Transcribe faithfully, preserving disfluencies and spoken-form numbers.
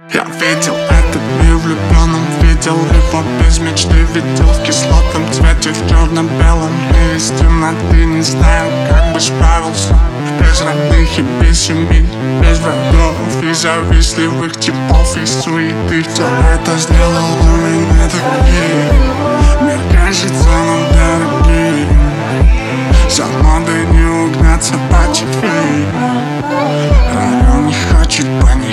Я видел этот мир влюбленным, видел его без мечты, видел в кислотном цвете, в черно-белом мире из темноты. Не знаю, как бы справился без родных и без семьи, без врагов и завистливых типов и суеты. Кто это сделал у меня такие? Мир кажется нам дорогим, за модой не угнаться по ти ви. Район не хочет понять.